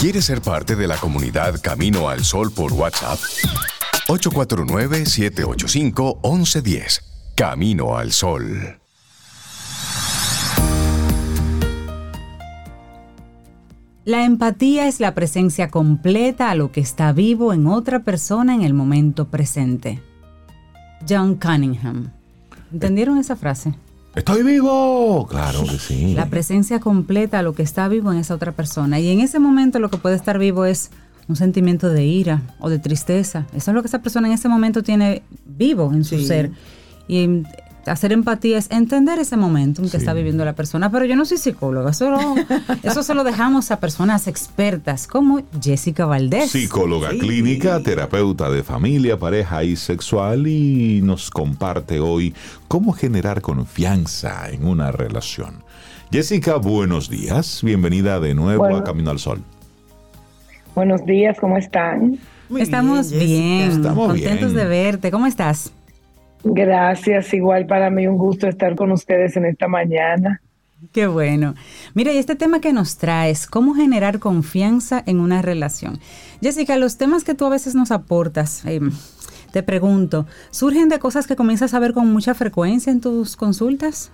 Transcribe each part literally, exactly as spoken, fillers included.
¿Quieres ser parte de la comunidad Camino al Sol por WhatsApp? ocho cuatro nueve, siete ocho cinco, once diez. Camino al Sol. La empatía es la presencia completa a lo que está vivo en otra persona en el momento presente. John Cunningham. ¿Entendieron esa frase? ¡Estoy vivo! Claro que sí. La presencia completa a lo que está vivo en esa otra persona. Y en ese momento lo que puede estar vivo es un sentimiento de ira o de tristeza. Eso es lo que esa persona en ese momento tiene vivo en su sí. ser. Y hacer empatía es entender ese momento en que sí. está viviendo la persona. Pero yo no soy psicóloga. Eso, no, eso se lo dejamos a personas expertas como Jessica Valdés. Psicóloga sí. clínica, terapeuta de familia, pareja y sexual, y nos comparte hoy cómo generar confianza en una relación. Jessica, buenos días. Bienvenida de nuevo bueno. a Camino al Sol. Buenos días, ¿cómo están? Muy Estamos bien, bien. Estamos contentos bien. de verte. ¿Cómo estás? Gracias, igual para mí un gusto estar con ustedes en esta mañana. Qué bueno. Mira, y este tema que nos traes, ¿cómo generar confianza en una relación? Jessica, los temas que tú a veces nos aportas, eh, te pregunto, ¿surgen de cosas que comienzas a ver con mucha frecuencia en tus consultas?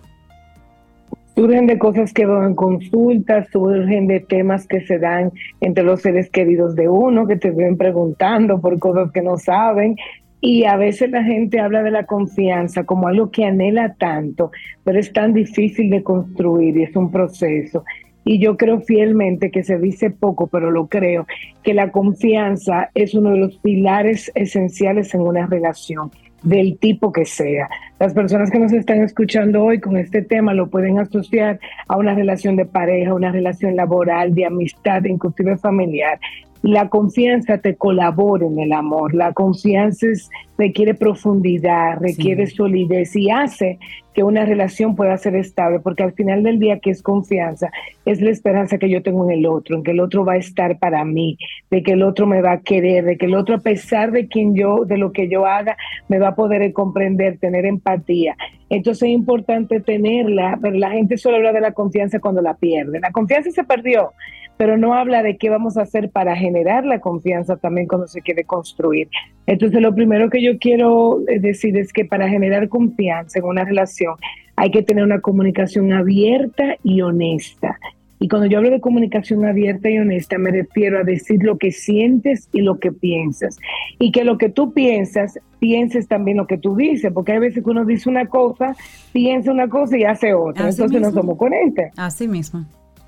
Surgen de cosas que veo en consultas, surgen de temas que se dan entre los seres queridos de uno, que te ven preguntando por cosas que no saben. Y a veces la gente habla de la confianza como algo que anhela tanto, pero es tan difícil de construir y es un proceso. Y yo creo fielmente que se dice poco, pero lo creo, que la confianza es uno de los pilares esenciales en una relación, del tipo que sea. Las personas que nos están escuchando hoy con este tema lo pueden asociar a una relación de pareja, una relación laboral, de amistad, inclusive familiar. La confianza te colabora en el amor. La confianza es, requiere profundidad, requiere sí. solidez y hace que una relación pueda ser estable, porque al final del día, ¿qué es confianza? Es la esperanza que yo tengo en el otro, en que el otro va a estar para mí, de que el otro me va a querer, de que el otro, a pesar de quien yo, de lo que yo haga, me va a poder comprender, tener empatía. Entonces es importante tenerla, pero la gente solo habla de la confianza cuando la pierde. La confianza se perdió, pero no habla de qué vamos a hacer para generar la confianza también cuando se quiere construir. Entonces lo primero que yo quiero decir es que para generar confianza en una relación hay que tener una comunicación abierta y honesta. Y cuando yo hablo de comunicación abierta y honesta, me refiero a decir lo que sientes y lo que piensas. Y que lo que tú piensas, pienses también lo que tú dices, porque hay veces que uno dice una cosa, piensa una cosa y hace otra. Así Entonces mismo. no somos coherentes. Así mismo.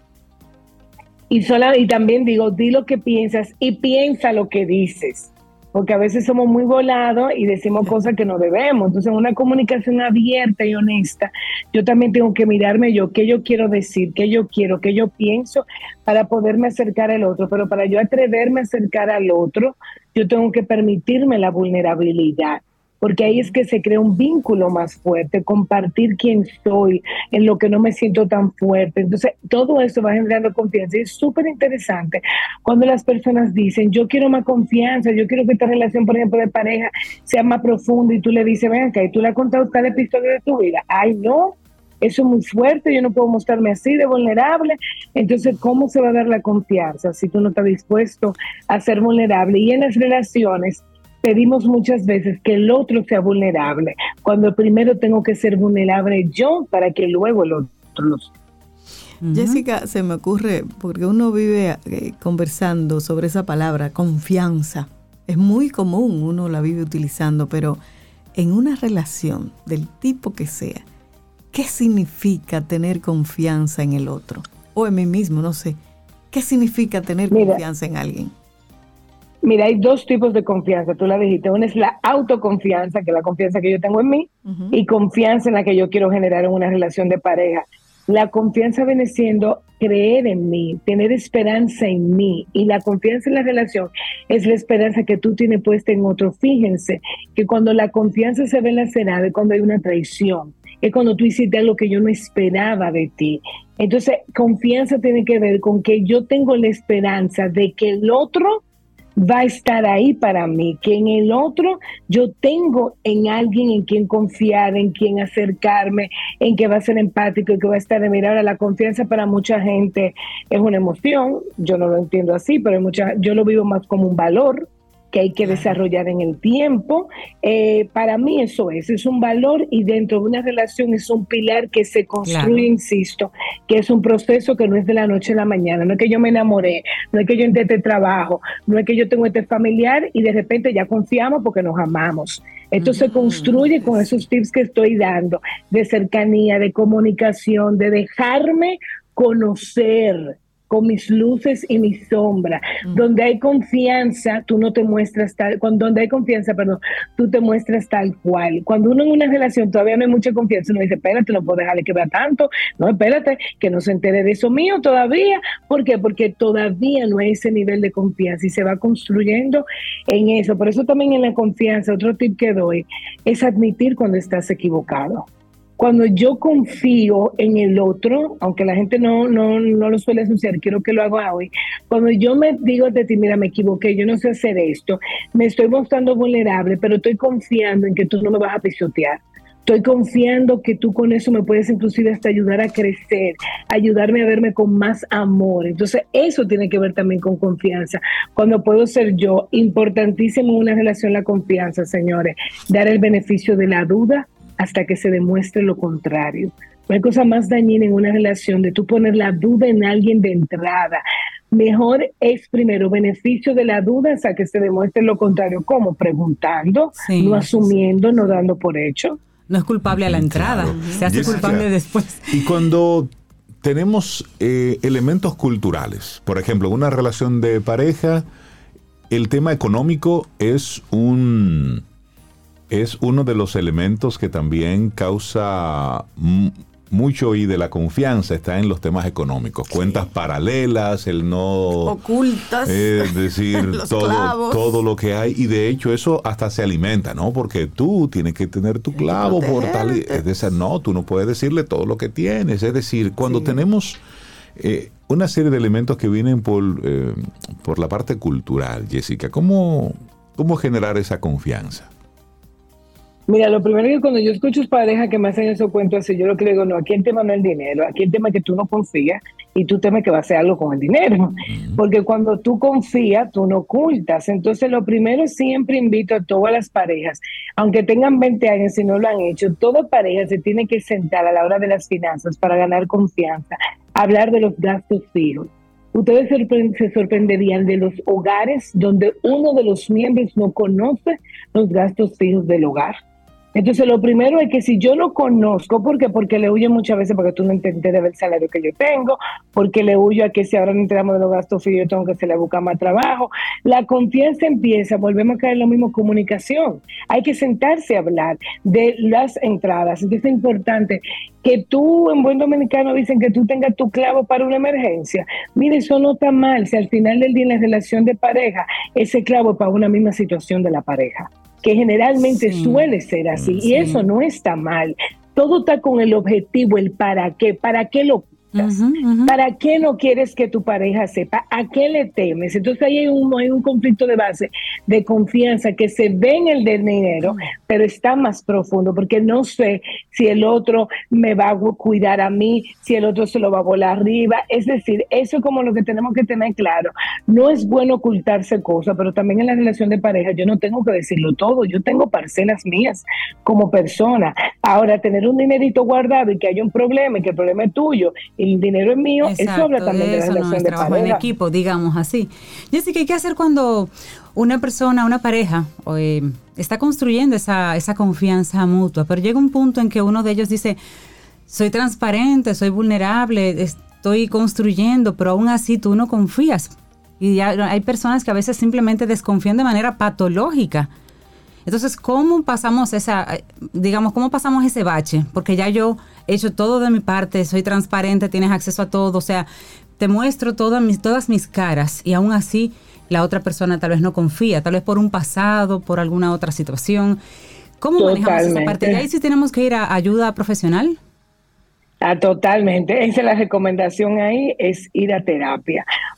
Y, sola, y también digo, di lo que piensas y piensa lo que dices. Porque a veces somos muy volados y decimos cosas que no debemos. Entonces, en una comunicación abierta y honesta, yo también tengo que mirarme yo, qué yo quiero decir, qué yo quiero, qué yo pienso, para poderme acercar al otro. Pero para yo atreverme a acercar al otro, yo tengo que permitirme la vulnerabilidad. Porque ahí es que se crea un vínculo más fuerte, compartir quién soy, en lo que no me siento tan fuerte. Entonces, todo eso va generando confianza. Y es súper interesante cuando las personas dicen, yo quiero más confianza, yo quiero que esta relación, por ejemplo, de pareja sea más profunda, y tú le dices, ven acá, y tú le has contado tal episodio de tu vida. Ay, no, eso es muy fuerte, yo no puedo mostrarme así de vulnerable. Entonces, ¿cómo se va a dar la confianza si tú no estás dispuesto a ser vulnerable? Y en las relaciones, pedimos muchas veces que el otro sea vulnerable, cuando primero tengo que ser vulnerable yo para que luego el otro lo sea. Uh-huh. Jessica, se me ocurre, porque uno vive eh, conversando sobre esa palabra, confianza. Es muy común, uno la vive utilizando, pero en una relación del tipo que sea, ¿qué significa tener confianza en el otro? O en mí mismo, no sé. ¿Qué significa tener Mira, confianza en alguien? Mira, hay dos tipos de confianza, tú la dijiste. Una es la autoconfianza, que es la confianza que yo tengo en mí, uh-huh. y confianza en la que yo quiero generar en una relación de pareja. La confianza viene siendo creer en mí, tener esperanza en mí, y la confianza en la relación es la esperanza que tú tienes puesta en otro. Fíjense que cuando la confianza se ve lacerada es cuando hay una traición, es cuando tú hiciste algo que yo no esperaba de ti. Entonces, confianza tiene que ver con que yo tengo la esperanza de que el otro va a estar ahí para mí, que en el otro yo tengo en alguien en quien confiar, en quien acercarme, en que va a ser empático y que va a estar de mirar. Ahora, la confianza para mucha gente es una emoción, yo no lo entiendo así, pero hay mucha, yo lo vivo más como un valor que hay que desarrollar en el tiempo. Eh, para mí eso es, es un valor, y dentro de una relación es un pilar que se construye, claro. Insisto, que es un proceso que no es de la noche a la mañana, no es que yo me enamoré, no es que yo entré este trabajo, no es que yo tengo este familiar y de repente ya confiamos porque nos amamos. Esto mm, se construye con esos tips que estoy dando, de cercanía, de comunicación, de dejarme conocer con mis luces y mis sombras. Mm. Donde hay confianza, tú no te muestras tal, cuando donde hay confianza, perdón, tú te muestras tal cual. Cuando uno en una relación todavía no hay mucha confianza, uno dice, espérate, no puedo dejarle que vea tanto, no, espérate, que no se entere de eso mío todavía. ¿Por qué? Porque todavía no hay ese nivel de confianza y se va construyendo en eso. Por eso también en la confianza, otro tip que doy es admitir cuando estás equivocado. Cuando yo confío en el otro, aunque la gente no, no, no lo suele asociar, quiero que lo haga hoy. Cuando yo me digo de ti, mira, me equivoqué, yo no sé hacer esto, me estoy mostrando vulnerable, pero estoy confiando en que tú no me vas a pisotear. Estoy confiando que tú con eso me puedes inclusive hasta ayudar a crecer, ayudarme a verme con más amor. Entonces, eso tiene que ver también con confianza. Cuando puedo ser yo, importantísimo en una relación la confianza, señores. Dar el beneficio de la duda hasta que se demuestre lo contrario. No hay cosa más dañina en una relación de tú poner la duda en alguien de entrada. Mejor es primero beneficio de la duda hasta que se demuestre lo contrario. ¿Cómo? Preguntando, sí, no asumiendo, sí. no dando por hecho. No es culpable a la entrada, claro. Se hace Jessica, culpable después. Y cuando tenemos eh, elementos culturales, por ejemplo, una relación de pareja, el tema económico es un... es uno de los elementos que también causa m- mucho, y de la confianza está en los temas económicos. Sí. Cuentas paralelas, el no... ocultas. Es decir, todo, todo lo que hay. Y de hecho eso hasta se alimenta, ¿no? Porque tú tienes que tener tu clavo por tal... Es decir, no, tú no puedes decirle todo lo que tienes. Es decir, cuando sí. tenemos eh, una serie de elementos que vienen por, eh, por la parte cultural, Jessica, ¿cómo, cómo generar esa confianza? Mira, lo primero es que cuando yo escucho parejas que me hacen esos cuentos así, yo lo que le digo, no, aquí el tema no es el dinero, aquí el tema es que tú no confías y tú temes que va a hacer algo con el dinero. Uh-huh. Porque cuando tú confías, tú no ocultas. Entonces, lo primero, siempre invito a todas las parejas, aunque tengan veinte años y no lo han hecho, toda pareja se tiene que sentar a la hora de las finanzas para ganar confianza, hablar de los gastos fijos. Ustedes se sorprenderían de los hogares donde uno de los miembros no conoce los gastos fijos del hogar. Entonces, lo primero es que si yo no conozco, ¿por qué? Porque le huyo muchas veces porque tú no entiendes de ver el salario que yo tengo, porque le huyo a que si ahora no enteramos de los gastos fijos, yo tengo que hacerle a buscar más trabajo. La confianza empieza, volvemos a caer en lo mismo, comunicación. Hay que sentarse a hablar de las entradas. Entonces, es importante que tú, en buen dominicano, dicen que tú tengas tu clavo para una emergencia. Mire, eso no está mal. Si al final del día en la relación de pareja, ese clavo es para una misma situación de la pareja, que generalmente sí. suele ser así, sí. y eso no está mal. Todo está con el objetivo, el para qué, para qué lo Uh-huh, uh-huh. ¿Para qué no quieres que tu pareja sepa? ¿A qué le temes? Entonces ahí hay un, hay un conflicto de base, de confianza que se ve en el del dinero, uh-huh. pero está más profundo, porque no sé si el otro me va a cuidar a mí, si el otro se lo va a volar arriba. Es decir, eso es como lo que tenemos que tener claro. No es bueno ocultarse cosas, pero también en la relación de pareja yo no tengo que decirlo todo. Yo tengo parcelas mías como persona. Ahora, tener un dinerito guardado y que haya un problema y que el problema es tuyo, el dinero es mío, exacto, eso habla también de la relación no es de trabajo pareja. En equipo, digamos así. Jessica, ¿qué hacer cuando una persona, una pareja, eh, está construyendo esa, esa confianza mutua, pero llega un punto en que uno de ellos dice, soy transparente, soy vulnerable, estoy construyendo, pero aún así tú no confías? Y ya hay personas que a veces simplemente desconfían de manera patológica. Entonces, ¿cómo pasamos esa, digamos, cómo pasamos ese bache? Porque ya yo he hecho todo de mi parte, soy transparente, tienes acceso a todo, o sea, te muestro todas mis, todas mis caras y aún así la otra persona tal vez no confía, tal vez por un pasado, por alguna otra situación. ¿Cómo Totalmente. manejamos esa parte? ¿Y ahí sí tenemos que ir a ayuda profesional? Ah, totalmente. Esa es la recomendación ahí, es ir a terapia.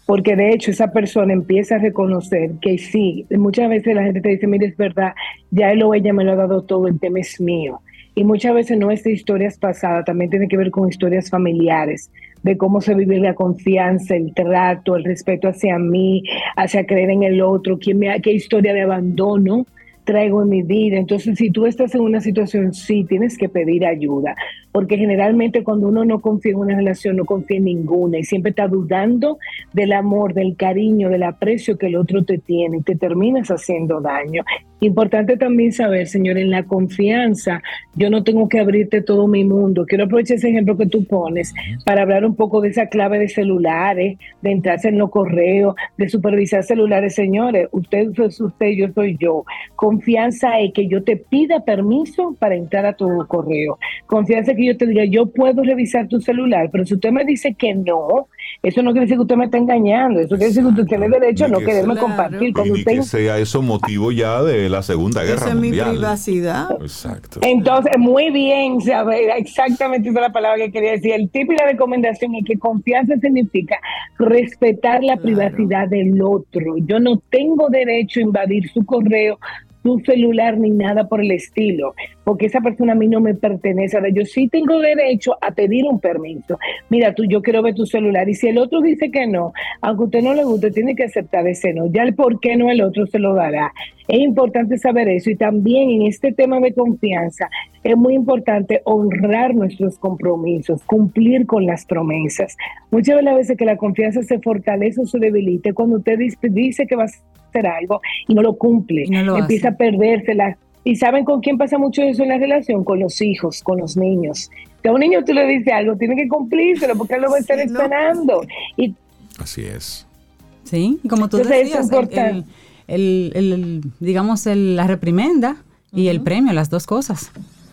porque de hecho esa persona empieza a reconocer que sí, muchas veces la gente te dice, mire, es verdad, ya él o ella me lo ha dado todo, el tema es mío. Y muchas veces no es de historias pasadas, también tiene que ver con historias familiares, de cómo se vive la confianza, el trato, el respeto hacia mí, hacia creer en el otro, quién me, qué historia de abandono traigo en mi vida. Entonces, si tú estás en una situación, sí, tienes que pedir ayuda, porque generalmente cuando uno no confía en una relación, no confía en ninguna y siempre está dudando del amor, del cariño, del aprecio que el otro te tiene y te terminas haciendo daño. Importante también saber, señor, en la confianza, yo no tengo que abrirte todo mi mundo. Quiero aprovechar ese ejemplo que tú pones para hablar un poco de esa clave de celulares, de entrarse en los correos, de supervisar celulares. Señores, usted es usted, yo soy yo. Confianza es que yo te pida permiso para entrar a tu correo. Confianza es que yo te diga, yo puedo revisar tu celular, pero si usted me dice que no, eso no quiere decir que usted me está engañando. Eso quiere decir que usted tiene derecho a no quererme claro. compartir. Y ni que sea eso motivo ya de la Segunda Guerra Esa Mundial. Es mi privacidad. Exacto. Entonces, muy bien, ¿sabes? Exactamente esa es la palabra que quería decir. El tip y la recomendación es que confianza significa respetar la Claro. privacidad del otro. Yo no tengo derecho a invadir su correo, su celular ni nada por el estilo, porque esa persona a mí no me pertenece. Ahora, yo sí tengo derecho a pedir un permiso. Mira, tú, yo quiero ver tu celular, y si el otro dice que no, aunque a usted no le guste, tiene que aceptar ese no. Ya el por qué no, el otro se lo dará. Es importante saber eso, y también en este tema de confianza es muy importante honrar nuestros compromisos, cumplir con las promesas. Muchas veces que la confianza se fortalece o se debilita cuando usted dice que va a hacer algo y no lo cumple, Y no lo empieza hace. a perdérsela. ¿Y saben con quién pasa mucho eso en la relación? Con los hijos, con los niños. Que a un niño tú le dices algo, tiene que cumplírselo porque él lo va a estar Sí, ¿no? esperando. Y Así es. Sí, y como tú Entonces, decías, es importante. el, el, el- el- digamos, el- la reprimenda y el premio, las dos cosas.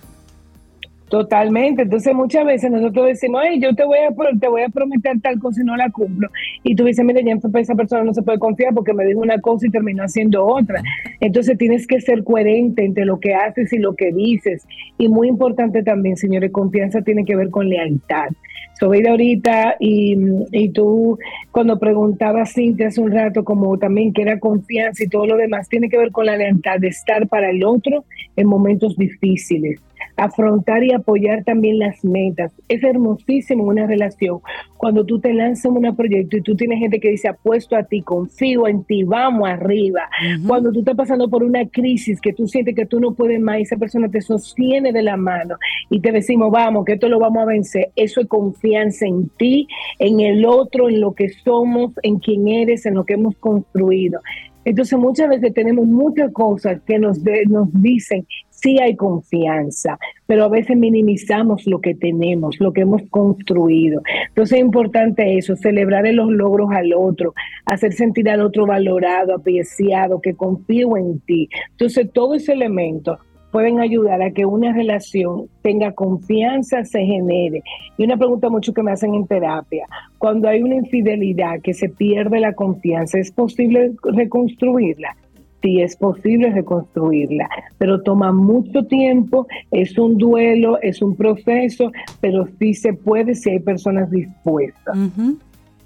Totalmente. Entonces muchas veces nosotros decimos, ay, yo te voy a pro- te voy a prometer tal cosa y no la cumplo. Y tú dices, mira, ya esa persona no se puede confiar porque me dijo una cosa y terminó haciendo otra. Entonces tienes que ser coherente entre lo que haces y lo que dices. Y muy importante también, señores, confianza tiene que ver con lealtad. Sobeida ahorita y, y tú cuando preguntabas, Cintia, hace un rato, como también que era confianza y todo lo demás, tiene que ver con la lealtad de estar para el otro en momentos difíciles. Afrontar y apoyar también las metas. Es hermosísimo una relación cuando tú te lanzas en un proyecto y tú tienes gente que dice, apuesto a ti, confío en ti, vamos arriba. Uh-huh. Cuando tú estás pasando por una crisis que tú sientes que tú no puedes más y esa persona te sostiene de la mano y te decimos, vamos, que esto lo vamos a vencer. Eso es confianza en ti, en el otro, en lo que somos, en quién eres, en lo que hemos construido. Entonces muchas veces tenemos muchas cosas que nos, de, nos dicen, sí hay confianza, pero a veces minimizamos lo que tenemos, lo que hemos construido. Entonces es importante eso, celebrar los logros al otro, hacer sentir al otro valorado, apreciado, que confío en ti. Entonces todo ese elemento pueden ayudar a que una relación tenga confianza, se genere. Y una pregunta mucho que me hacen en terapia, cuando hay una infidelidad, que se pierde la confianza, ¿es posible reconstruirla? Sí, es posible reconstruirla, pero toma mucho tiempo, es un duelo, es un proceso, pero sí se puede si hay personas dispuestas. Uh-huh.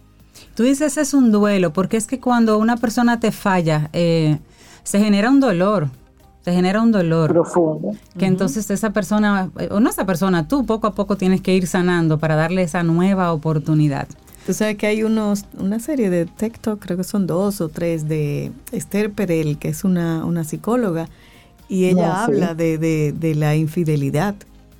Tú dices es un duelo, porque es que cuando una persona te falla, eh, se genera un dolor. Se genera un dolor profundo. Que uh-huh. entonces esa persona, o no esa persona, tú poco a poco tienes que ir sanando para darle esa nueva oportunidad. Tú sabes que hay unos una serie de TikTok, creo que son dos o tres, de Esther Perel, que es una, una psicóloga, y ella no, habla sí. de, de, de la infidelidad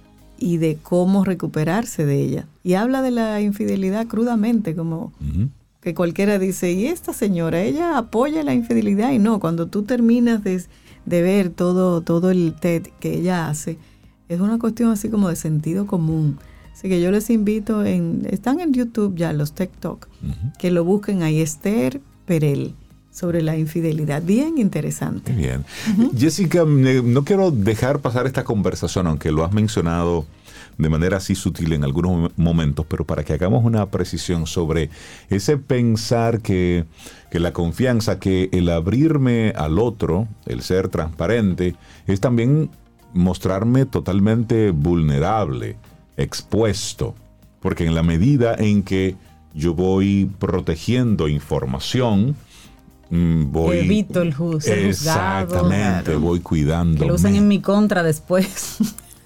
y de cómo recuperarse de ella. Y habla de la infidelidad crudamente, como uh-huh. que cualquiera dice, y esta señora, ella apoya la infidelidad, y no, cuando tú terminas de... de ver todo, todo el T E D que ella hace, es una cuestión así como de sentido común. Así que yo les invito, en están en YouTube ya los TikTok, uh-huh. que lo busquen ahí, Esther Perel, sobre la infidelidad. Bien interesante. Bien. Uh-huh. Jessica, no quiero dejar pasar esta conversación, aunque lo has mencionado de manera así sutil en algunos momentos, pero para que hagamos una precisión sobre ese pensar que, que la confianza, que el abrirme al otro, el ser transparente, es también mostrarme totalmente vulnerable, expuesto, porque en la medida en que yo voy protegiendo información. Voy, evito el ju- ser juzgado. Exactamente, voy cuidando. Que lo usen en mi contra después.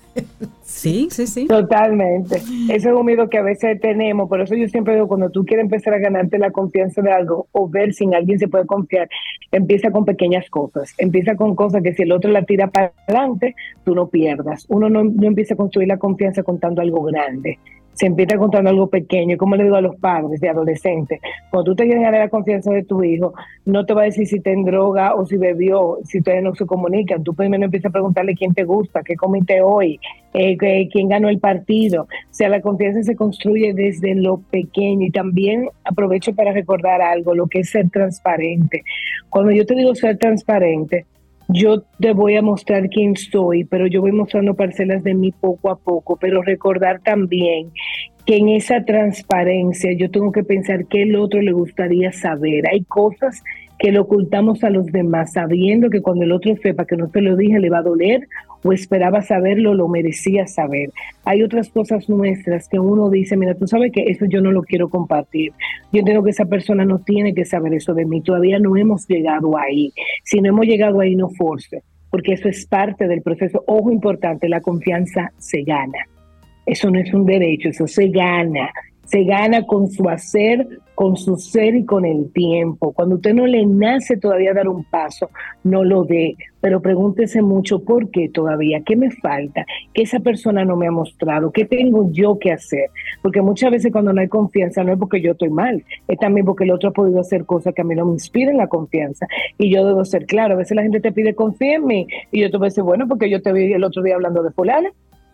Sí, sí, sí. Totalmente. Ese es un miedo que a veces tenemos. Por eso yo siempre digo, cuando tú quieres empezar a ganarte la confianza de algo o ver si en alguien se puede confiar, empieza con pequeñas cosas. Empieza con cosas que si el otro la tira para adelante, tú no pierdas. Uno no, no empieza a construir la confianza contando algo grande. Se empieza contando algo pequeño. Como le digo a los padres de adolescentes, cuando tú te quieres ganar la confianza de tu hijo, no te va a decir si te en droga o si bebió, si ustedes no se comunican. Tú primero empiezas a preguntarle quién te gusta, qué comiste hoy, eh, quién ganó el partido. O sea, la confianza se construye desde lo pequeño. Y también aprovecho para recordar algo, lo que es ser transparente. Cuando yo te digo ser transparente, yo te voy a mostrar quién soy, pero yo voy mostrando parcelas de mí poco a poco, pero recordar también que en esa transparencia yo tengo que pensar qué el otro le gustaría saber. Hay cosas que le ocultamos a los demás, sabiendo que cuando el otro sepa que no te lo dije le va a doler, o esperaba saberlo, lo merecía saber. Hay otras cosas nuestras que uno dice, mira, tú sabes que eso yo no lo quiero compartir. Yo entiendo que esa persona no tiene que saber eso de mí. Todavía no hemos llegado ahí. Si no hemos llegado ahí, no force, porque eso es parte del proceso. Ojo importante, la confianza se gana. Eso no es un derecho, eso se gana. Se gana con su hacer, con su ser y con el tiempo. Cuando usted no le nace todavía dar un paso, no lo dé. Pero pregúntese mucho por qué todavía, qué me falta, qué esa persona no me ha mostrado, qué tengo yo que hacer. Porque muchas veces cuando no hay confianza no es porque yo estoy mal, es también porque el otro ha podido hacer cosas que a mí no me inspiran la confianza. Y yo debo ser claro. A veces la gente te pide confía en mí y yo te voy a decir, bueno, porque yo te vi el otro día hablando de fulana.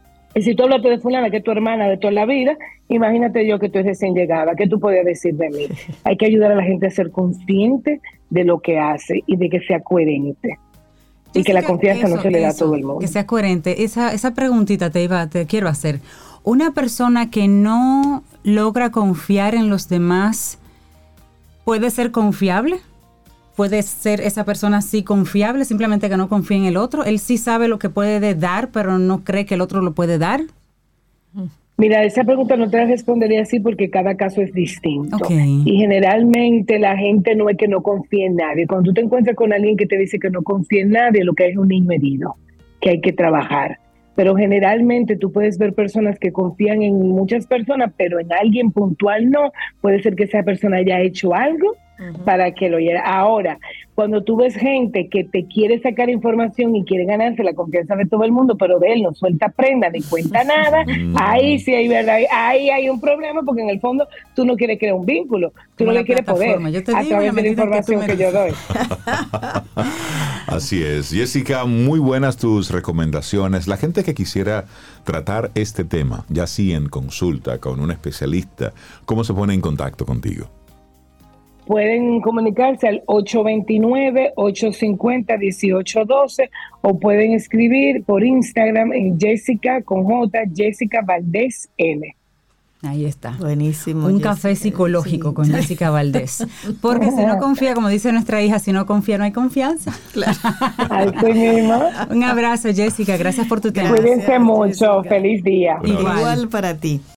Y si tú hablaste de fulana, que es tu hermana de toda la vida, imagínate yo que tú eres recién llegada, ¿qué tú podías decir de mí? Hay que ayudar a la gente a ser consciente de lo que hace y de que sea coherente. Y que la confianza eso, no se le da a todo el mundo. Que sea coherente. Esa, esa preguntita te iba, te quiero hacer. Una persona que no logra confiar en los demás, ¿puede ser confiable? ¿Puede ser esa persona sí confiable, simplemente que no confía en el otro? ¿Él sí sabe lo que puede dar, pero no cree que el otro lo puede dar? Mira, esa pregunta no te la respondería así porque cada caso es distinto. Okay. Y generalmente la gente no es que no confíe en nadie. Cuando tú te encuentras con alguien que te dice que no confía en nadie, lo que hay es un niño herido, que hay que trabajar. Pero generalmente tú puedes ver personas que confían en muchas personas, pero en alguien puntual no. Puede ser que esa persona haya hecho algo uh-huh. para que lo oyera. Ahora, cuando tú ves gente que te quiere sacar información y quiere ganarse la confianza de todo el mundo, pero de él no suelta prenda ni cuenta nada, ahí sí hay verdad, ahí hay un problema, porque en el fondo tú no quieres crear un vínculo, tú no le quieres poder yo te a digo, través de la información que, que yo doy. Así es. Jessica, muy buenas tus recomendaciones. La gente que quisiera tratar este tema, ya sí en consulta con un especialista, ¿cómo se pone en contacto contigo? Pueden comunicarse al ocho dos nueve, ocho cinco cero, uno ocho uno dos o pueden escribir por Instagram en Jessica con J, Jessica Valdés N. Ahí está. Buenísimo. Un Jessica, café psicológico sí. con Jessica Valdés. Porque si no confía, como dice nuestra hija, si no confía no hay confianza. Claro. Así mismo. Un abrazo, Jessica. Gracias por tu tiempo. Cuídense mucho. Jessica. Feliz día. Igual. Igual para ti.